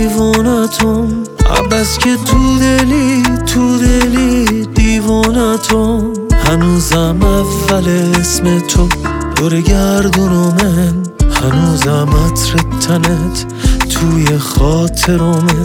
دیوانتم، عباس که تو دلی دیوانتم. هنوزم اول اسم تو دور گردونمن، هنوزم عطر تنت توی خاطرمن.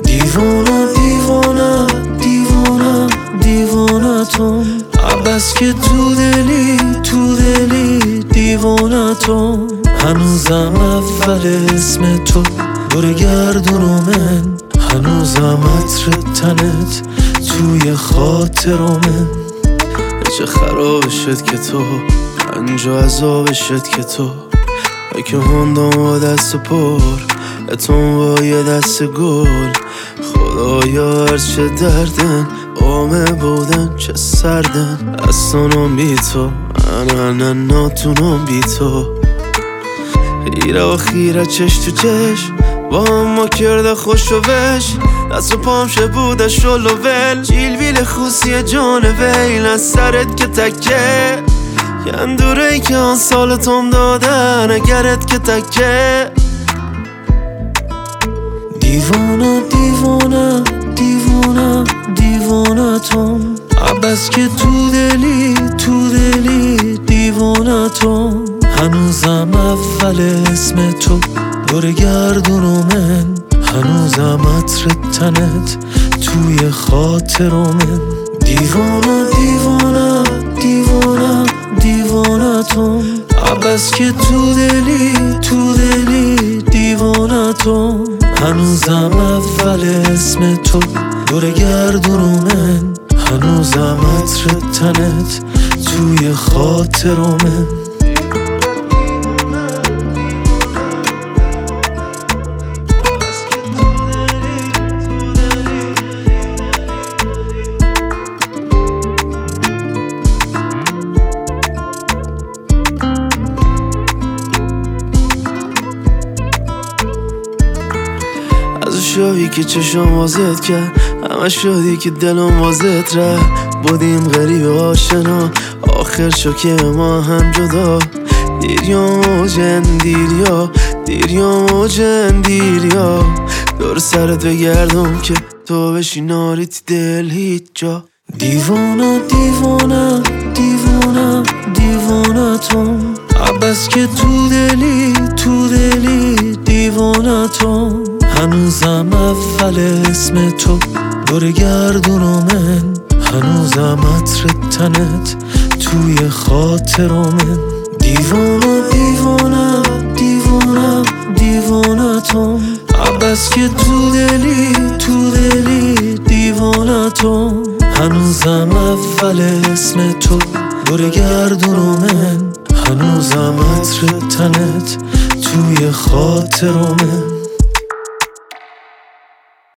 دیوانتم، عباس که تو دلی دیوانتم. هنوزم اول اسم تو دور گردونمن، هنوزم عطر تنت توی خاطرمن. چه خراب شد که تو، رنج و عذاب شد که تو، که هندم با دست پر اتون با یه دست گل. خدایا هرچه دردن آمه بودن چه سردن، اصلا بی تو انا ناتونم بی تو. خیره و خیره چش تو چش با هم ما کرده خوش و وش، دست و پام بوده شل و ول. جیل ویل خوصی جان ویل از سرت که تکه، یندوره ای که آن سالتم دادن اگرت که تکه. دیوانتم، عباس که تو دلی دیوانتم. هنوزم اول اسم تو دور گردونمن، هنوزم عطر تنت توی خاطرمن. دیوانتم، عباس که تو دلی دیوانتم. هنوزم اول اسم تو دور گردونمن، هنوزم عطر تنت توی خاطرمن. شادی که چشم وازت کرد، همه شادی که دلم وازت رفت. بودیم غریب آشنا آخر شو که ما هم جدا. دیر موجن دیریا دور سرت بگردم که تو بشی ناریت دل هیچ جا. دیوانتم، عباس که تو دلی دیوانتم. هنوزم اول اسم تو دور گردونمن، هنوزم عطر تنت توی خاطرمن. دیوانتم، عباس که تو دلی دیوانتم. هنوزم اول اسم تو دور گردونمن، هنوزم عطر تنت توی خاطرمن.